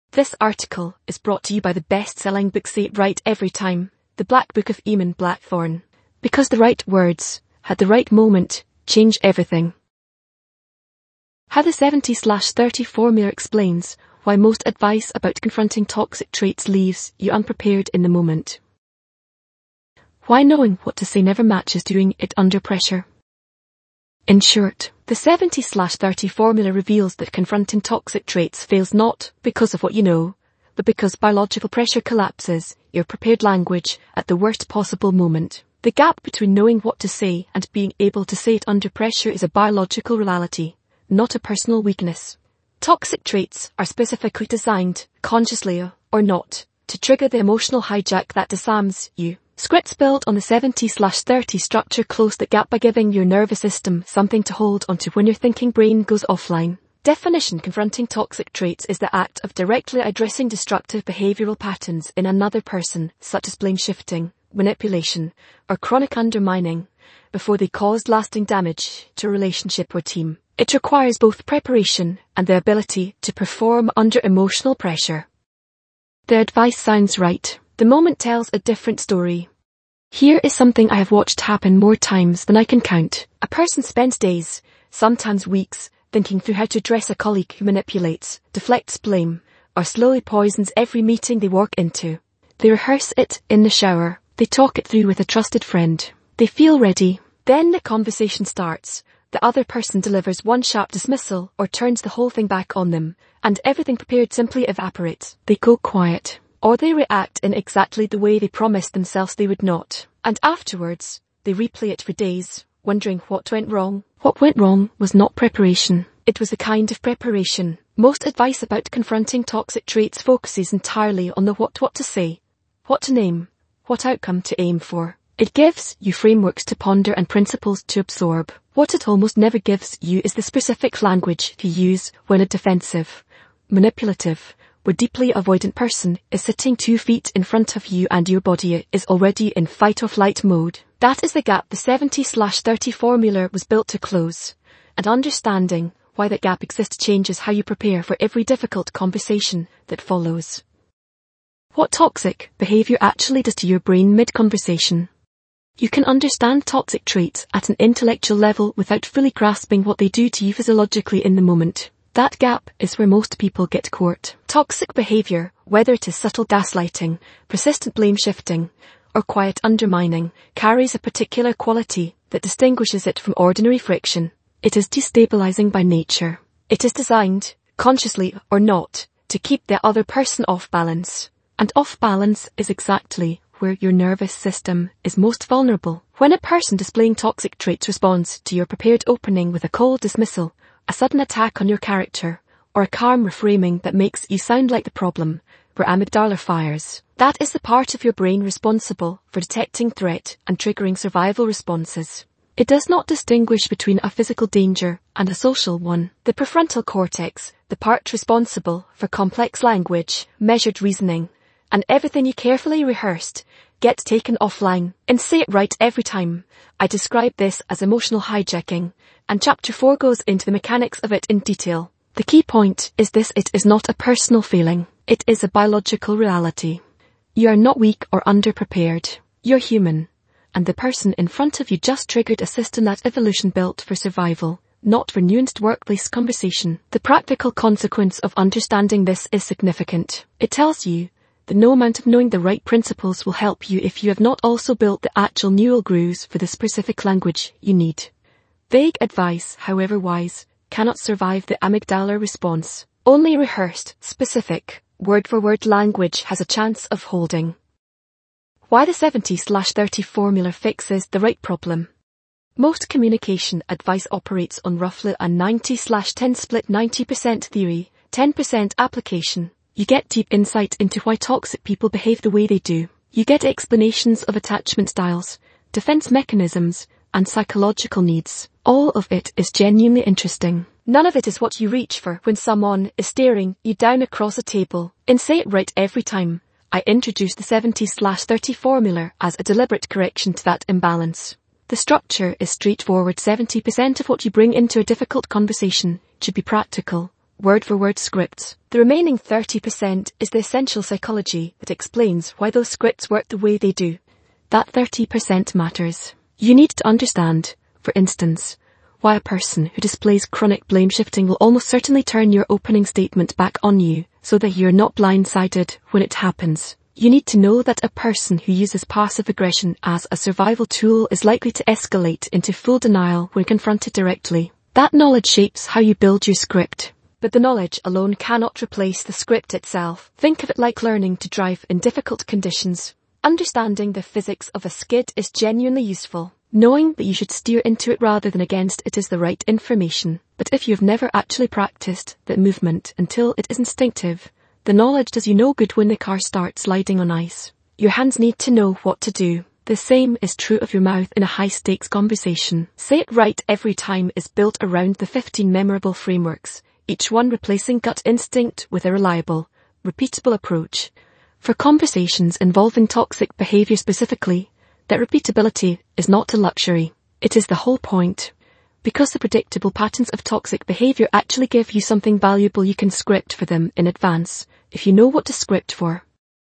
This article is brought to you by the best-selling book Say It Right Every Time, The Black Book of Eamon Blackthorne. Because the right words, at the right moment, change everything. How the 70/30 formula explains why most advice about confronting toxic traits leaves you unprepared in the moment. Why knowing what to say never matches doing it under pressure. In short, the 70/30 formula reveals that confronting toxic traits fails not because of what you know, but because biological pressure collapses your prepared language at the worst possible moment. The gap between knowing what to say and being able to say it under pressure is a biological reality, not a personal weakness. Toxic traits are specifically designed, consciously or not, to trigger the emotional hijack that disarms you. Scripts built on the 70/30 structure close that gap by giving your nervous system something to hold onto when your thinking brain goes offline. Definition: confronting toxic traits is the act of directly addressing destructive behavioral patterns in another person, such as blame shifting, manipulation, or chronic undermining, before they cause lasting damage to a relationship or team. It requires both preparation and the ability to perform under emotional pressure. The advice sounds right. The moment tells a different story. Here is something I have watched happen more times than I can count. A person spends days, sometimes weeks, thinking through how to address a colleague who manipulates, deflects blame, or slowly poisons every meeting they walk into. They rehearse it in the shower. They talk it through with a trusted friend. They feel ready. Then the conversation starts. The other person delivers one sharp dismissal or turns the whole thing back on them, and everything prepared simply evaporates. They go quiet. Or they react in exactly the way they promised themselves they would not. And afterwards, they replay it for days, wondering what went wrong. What went wrong was not preparation. It was a kind of preparation. Most advice about confronting toxic traits focuses entirely on the what to say, what to name, what outcome to aim for. It gives you frameworks to ponder and principles to absorb. What it almost never gives you is the specific language to use when a defensive, manipulative, or deeply avoidant person is sitting 2 feet in front of you and your body is already in fight or flight mode. That is the gap the 70/30 formula was built to close. And understanding why that gap exists changes how you prepare for every difficult conversation that follows. What toxic behavior actually does to your brain mid-conversation. You can understand toxic traits at an intellectual level without fully grasping what they do to you physiologically in the moment. That gap is where most people get caught. Toxic behavior, whether it is subtle gaslighting, persistent blame shifting, or quiet undermining, carries a particular quality that distinguishes it from ordinary friction. It is destabilizing by nature. It is designed, consciously or not, to keep the other person off balance. And off balance is exactly where your nervous system is most vulnerable. When a person displaying toxic traits responds to your prepared opening with a cold dismissal, a sudden attack on your character, or a calm reframing that makes you sound like the problem, where amygdala fires. That is the part of your brain responsible for detecting threat and triggering survival responses. It does not distinguish between a physical danger and a social one. The prefrontal cortex, the part responsible for complex language, measured reasoning, and everything you carefully rehearsed, gets taken offline. And Say It Right Every Time, I describe this as emotional hijacking, and Chapter 4 goes into the mechanics of it in detail. The key point is this: it is not a personal feeling. It is a biological reality. You are not weak or underprepared. You're human. And the person in front of you just triggered a system that evolution built for survival, not for nuanced workplace conversation. The practical consequence of understanding this is significant. It tells you that no amount of knowing the right principles will help you if you have not also built the actual neural grooves for the specific language you need. Vague advice, however wise, cannot survive the amygdala response. Only rehearsed, specific, word-for-word language has a chance of holding. Why the 70/30 formula fixes the right problem. Most communication advice operates on roughly a 90/10 split: 90% theory, 10% application. You get deep insight into why toxic people behave the way they do. You get explanations of attachment styles, defense mechanisms, and psychological needs. All of it is genuinely interesting. None of it is what you reach for when someone is staring you down across a table. In Say It Right Every Time, I introduce the 70/30 formula as a deliberate correction to that imbalance. The structure is straightforward. 70% of what you bring into a difficult conversation should be practical, word-for-word scripts. The remaining 30% is the essential psychology that explains why those scripts work the way they do. That 30% matters. You need to understand, for instance, why a person who displays chronic blame shifting will almost certainly turn your opening statement back on you, so that you're not blindsided when it happens. You need to know that a person who uses passive aggression as a survival tool is likely to escalate into full denial when confronted directly. That knowledge shapes how you build your script. But the knowledge alone cannot replace the script itself. Think of it like learning to drive in difficult conditions. Understanding the physics of a skid is genuinely useful. Knowing that you should steer into it rather than against it is the right information. But if you've never actually practiced that movement until it is instinctive, the knowledge does you no good when the car starts sliding on ice. Your hands need to know what to do. The same is true of your mouth in a high-stakes conversation. Say It Right Every Time is built around the 15 memorable frameworks, each one replacing gut instinct with a reliable, repeatable approach. For conversations involving toxic behavior specifically, that repeatability is not a luxury. It is the whole point. Because the predictable patterns of toxic behavior actually give you something valuable, you can script for them in advance, if you know what to script for.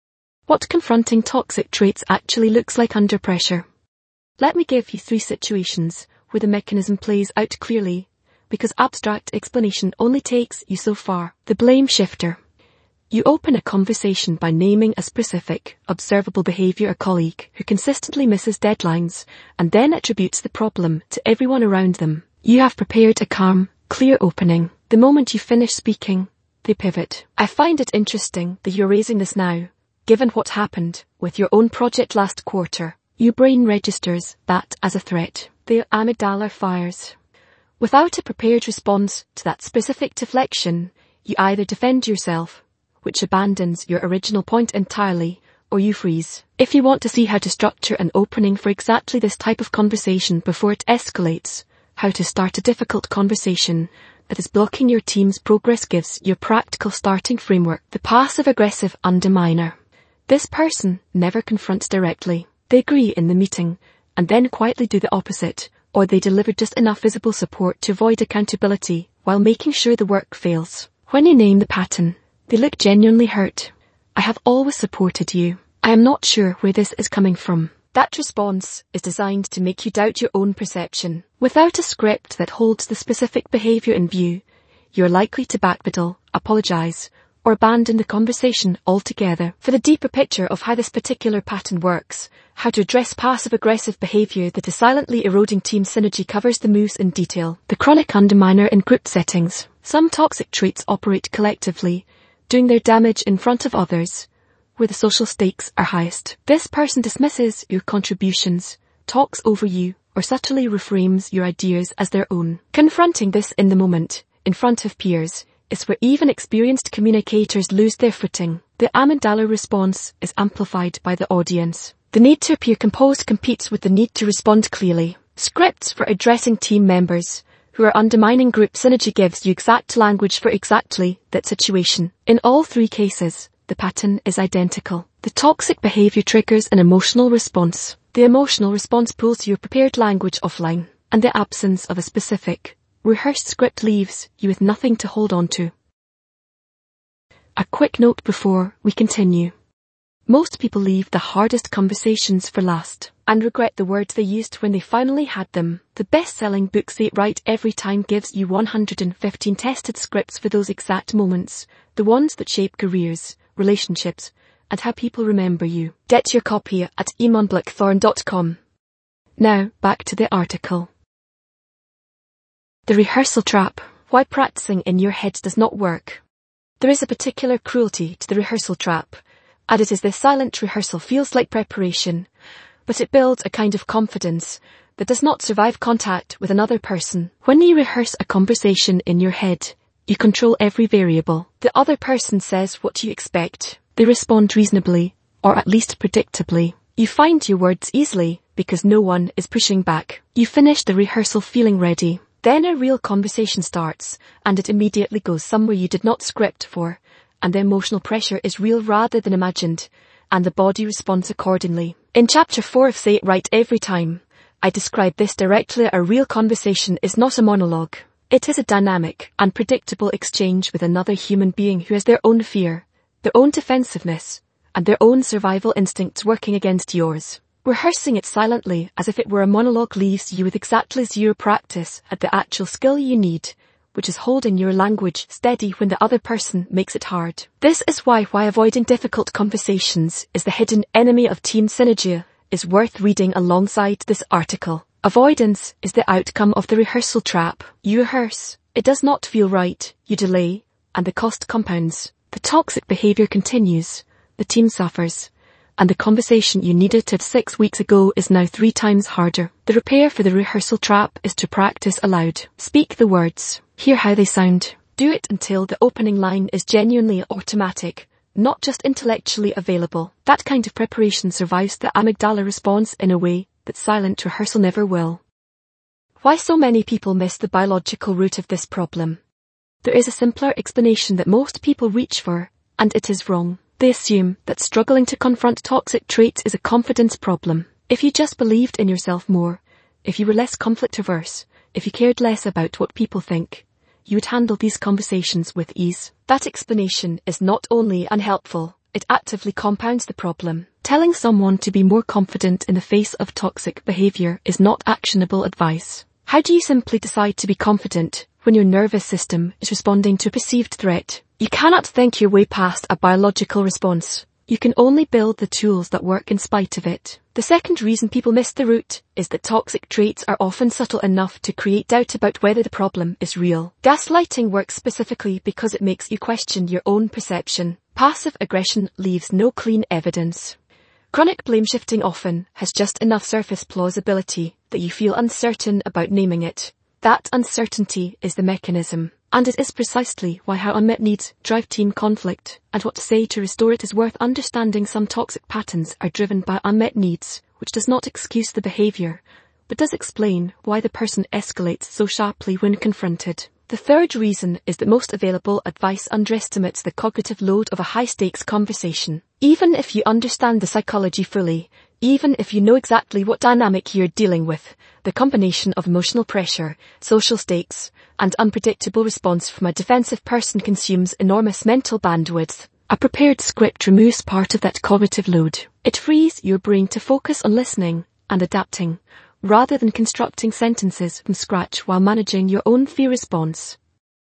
What confronting toxic traits actually looks like under pressure. Let me give you 3 situations where the mechanism plays out clearly, because abstract explanation only takes you so far. The blame shifter. You open a conversation by naming a specific, observable behavior a colleague who consistently misses deadlines and then attributes the problem to everyone around them. You have prepared a calm, clear opening. The moment you finish speaking, they pivot. I find it interesting that you're raising this now, given what happened with your own project last quarter. Your brain registers that as a threat. The amygdala fires. Without a prepared response to that specific deflection, you either defend yourself, which abandons your original point entirely, or you freeze. If you want to see how to structure an opening for exactly this type of conversation before it escalates, how to start a difficult conversation that is blocking your team's progress gives your practical starting framework. The passive-aggressive underminer. This person never confronts directly. They agree in the meeting, and then quietly do the opposite, or they deliver just enough visible support to avoid accountability while making sure the work fails. When you name the pattern, they look genuinely hurt. I have always supported you. I am not sure where this is coming from. That response is designed to make you doubt your own perception. Without a script that holds the specific behavior in view, you're likely to backpedal, apologize, or abandon the conversation altogether. For the deeper picture of how this particular pattern works, how to address passive-aggressive behavior that is silently eroding team synergy covers the moves in detail. The chronic underminer in group settings. Some toxic traits operate collectively, doing their damage in front of others, where the social stakes are highest. This person dismisses your contributions, talks over you, or subtly reframes your ideas as their own. Confronting this in the moment, in front of peers, is where even experienced communicators lose their footing. The amygdala response is amplified by the audience. The need to appear composed competes with the need to respond clearly. Scripts for addressing team members who are undermining group synergy gives you exact language for exactly that situation. In all 3 cases, the pattern is identical. The toxic behavior triggers an emotional response. The emotional response pulls your prepared language offline, and the absence of a specific, rehearsed script leaves you with nothing to hold on to. A quick note before we continue. Most people leave the hardest conversations for last and regret the words they used when they finally had them. The best-selling book Say It Right Every Time gives you 115 tested scripts for those exact moments, the ones that shape careers, relationships, and how people remember you. Get your copy at eamonblackthorn.com. Now, back to the article. The rehearsal trap. Why practicing in your head does not work. There is a particular cruelty to the rehearsal trap, and it is this silent rehearsal feels like preparation, but it builds a kind of confidence that does not survive contact with another person. When you rehearse a conversation in your head, you control every variable. The other person says what you expect. They respond reasonably, or at least predictably. You find your words easily because no one is pushing back. You finish the rehearsal feeling ready. Then a real conversation starts, and it immediately goes somewhere you did not script for, and the emotional pressure is real rather than imagined, and the body responds accordingly. In Chapter 4 of Say It Right Every Time, I describe this directly. A real conversation is not a monologue. It is a dynamic, unpredictable exchange with another human being who has their own fear, their own defensiveness, and their own survival instincts working against yours. Rehearsing it silently as if it were a monologue leaves you with exactly zero practice at the actual skill you need, which is holding your language steady when the other person makes it hard. This is why avoiding difficult conversations is the hidden enemy of team synergy is worth reading alongside this article. Avoidance is the outcome of the rehearsal trap. You rehearse, it does not feel right, you delay, and the cost compounds. The toxic behavior continues, the team suffers, and the conversation you needed to have 6 weeks ago is now 3 times harder. The repair for the rehearsal trap is to practice aloud. Speak the words. Hear how they sound. Do it until the opening line is genuinely automatic, not just intellectually available. That kind of preparation survives the amygdala response in a way that silent rehearsal never will. Why so many people miss the biological root of this problem? There is a simpler explanation that most people reach for, and it is wrong. They assume that struggling to confront toxic traits is a confidence problem. If you just believed in yourself more, if you were less conflict averse, if you cared less about what people think, you would handle these conversations with ease. That explanation is not only unhelpful, it actively compounds the problem. Telling someone to be more confident in the face of toxic behavior is not actionable advice. How do you simply decide to be confident when your nervous system is responding to a perceived threat? You cannot think your way past a biological response. You can only build the tools that work in spite of it. The second reason people miss the root is that toxic traits are often subtle enough to create doubt about whether the problem is real. Gaslighting works specifically because it makes you question your own perception. Passive aggression leaves no clean evidence. Chronic blame shifting often has just enough surface plausibility that you feel uncertain about naming it. That uncertainty is the mechanism. And it is precisely why how unmet needs drive team conflict, and what to say to restore it is worth understanding. Some toxic patterns are driven by unmet needs, which does not excuse the behavior, but does explain why the person escalates so sharply when confronted. The third reason is that most available advice underestimates the cognitive load of a high-stakes conversation. Even if you understand the psychology fully, even if you know exactly what dynamic you're dealing with, the combination of emotional pressure, social stakes, and unpredictable response from a defensive person consumes enormous mental bandwidth. A prepared script removes part of that cognitive load. It frees your brain to focus on listening and adapting, rather than constructing sentences from scratch while managing your own fear response.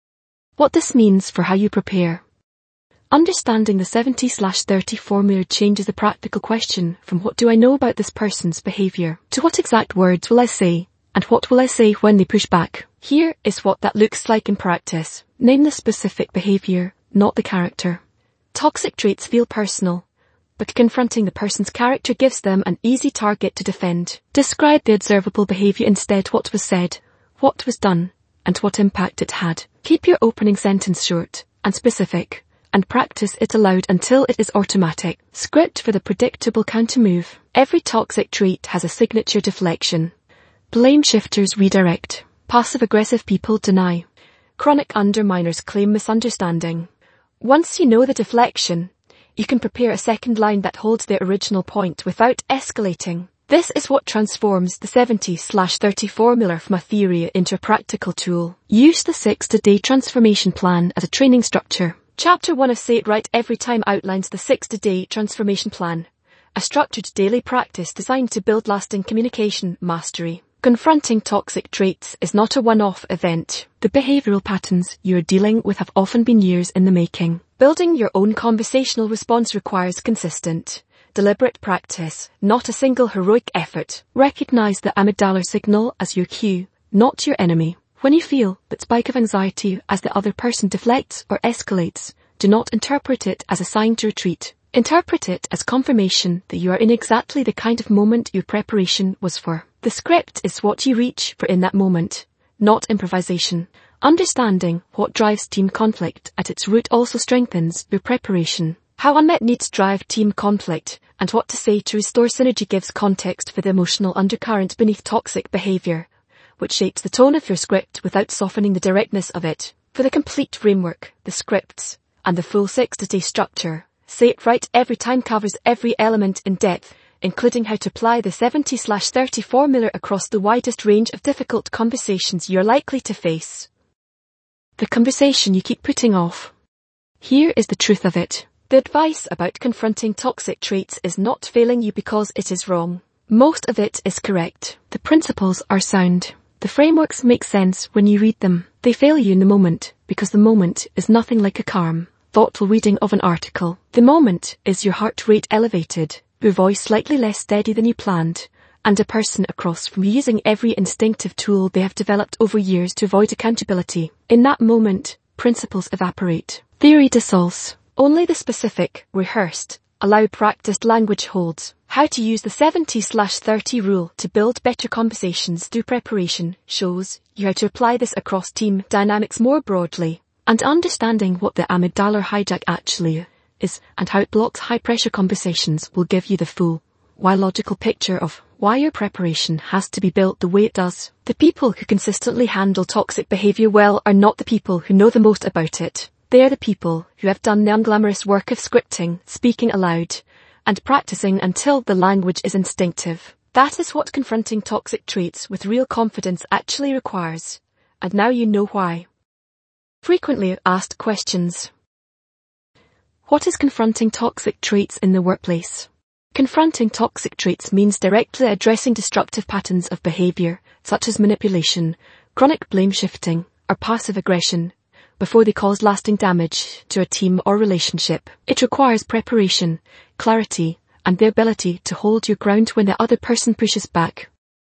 What this means for how you prepare. Understanding the 70/30 formula changes the practical question from what do I know about this person's behavior to what exact words will I say, and what will I say when they push back. Here is what that looks like in practice. Name the specific behavior, not the character. Toxic traits feel personal, but confronting the person's character gives them an easy target to defend. Describe the observable behavior instead. What was said, what was done, and what impact it had. Keep your opening sentence short and specific, and practice it aloud until it is automatic. Script for the predictable countermove. Every toxic trait has a signature deflection. Blame shifters redirect. Passive-aggressive people deny. Chronic underminers claim misunderstanding. Once you know the deflection, you can prepare a second line that holds their original point without escalating. This is what transforms the 70/30 formula from a theory into a practical tool. Use the 60-day transformation plan as a training structure. Chapter 1 of Say It Right Every Time outlines the 60-day transformation plan, a structured daily practice designed to build lasting communication mastery. Confronting toxic traits is not a one-off event. The behavioral patterns you're dealing with have often been years in the making. Building your own conversational response requires consistent, deliberate practice, not a single heroic effort. Recognize the amygdala signal as your cue, not your enemy. When you feel that spike of anxiety as the other person deflects or escalates, do not interpret it as a sign to retreat. Interpret it as confirmation that you are in exactly the kind of moment your preparation was for. The script is what you reach for in that moment, not improvisation. Understanding what drives team conflict at its root also strengthens your preparation. How unmet needs drive team conflict, and what to say to restore synergy gives context for the emotional undercurrent beneath toxic behavior, which shapes the tone of your script without softening the directness of it. For the complete framework, the scripts, and the full 60-day structure, Say It Right Every Time covers every element in depth, including how to apply the 70/30 formula across the widest range of difficult conversations you're likely to face. the conversation you keep putting off. Here is the truth of it. The advice about confronting toxic traits is not failing you because it is wrong. Most of it is correct. The principles are sound. The frameworks make sense when you read them. They fail you in the moment because the moment is nothing like a calm, thoughtful reading of an article. The moment is your heart rate elevated, your voice slightly less steady than you planned, and a person across from you using every instinctive tool they have developed over years to avoid accountability. In that moment, principles evaporate. Theory dissolves. Only the specific, rehearsed, allowed practiced language holds. How to use the 70/30 rule to build better conversations through preparation shows you how to apply this across team dynamics more broadly. And understanding what the amygdala hijack actually is and how it blocks high-pressure conversations will give you the full, logical picture of why your preparation has to be built the way it does. The people who consistently handle toxic behavior well are not the people who know the most about it. They are the people who have done the unglamorous work of scripting, speaking aloud, and practicing until the language is instinctive. That is what confronting toxic traits with real confidence actually requires. And now you know why. Frequently asked questions. What is confronting toxic traits in the workplace? Confronting toxic traits means directly addressing destructive patterns of behavior, such as manipulation, chronic blame shifting, or passive aggression, before they cause lasting damage to a team or relationship. It requires preparation, clarity, and the ability to hold your ground when the other person pushes back.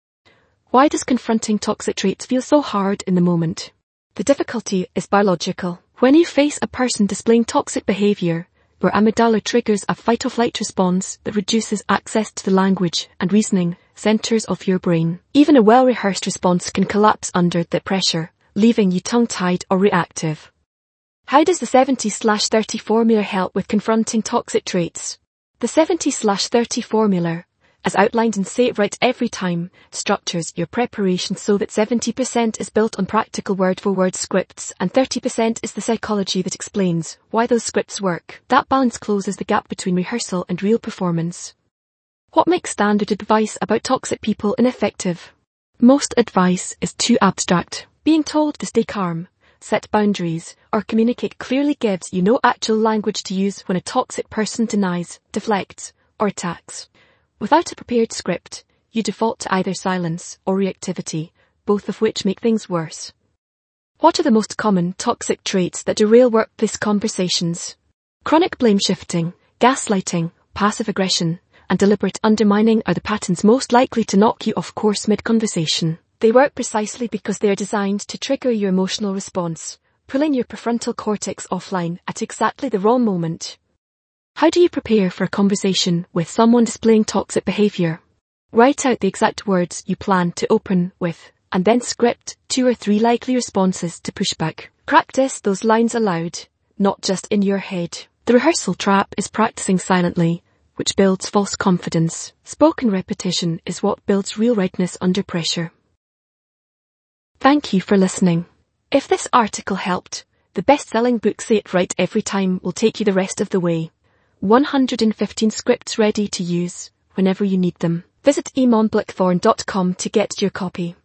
Why does confronting toxic traits feel so hard in the moment? The difficulty is biological. When you face a person displaying toxic behavior, your amygdala triggers a fight-or-flight response that reduces access to the language and reasoning centers of your brain. Even a well-rehearsed response can collapse under that pressure, leaving you tongue-tied or reactive. How does the 70/30 formula help with confronting toxic traits? The 70/30 formula, as outlined in Say It Right Every Time, structures your preparation so that 70% is built on practical word-for-word scripts and 30% is the psychology that explains why those scripts work. That balance closes the gap between rehearsal and real performance. What makes standard advice about toxic people ineffective? Most advice is too abstract. Being told to stay calm, set boundaries, or communicate clearly gives you no actual language to use when a toxic person denies, deflects, or attacks. Without a prepared script, you default to either silence or reactivity, both of which make things worse. What are the most common toxic traits that derail workplace conversations? Chronic blame shifting, gaslighting, passive aggression, and deliberate undermining are the patterns most likely to knock you off course mid-conversation. They work precisely because they are designed to trigger your emotional response, pulling your prefrontal cortex offline at exactly the wrong moment. How do you prepare for a conversation with someone displaying toxic behavior? Write out the exact words you plan to open with, and then script 2 or 3 likely responses to pushback. Practice those lines aloud, not just in your head. The rehearsal trap is practicing silently, which builds false confidence. Spoken repetition is what builds real readiness under pressure. Thank you for listening. If this article helped, the best-selling book Say It Right Every Time will take you the rest of the way. 115 scripts ready to use whenever you need them. Visit eamonblackthorn.com to get your copy.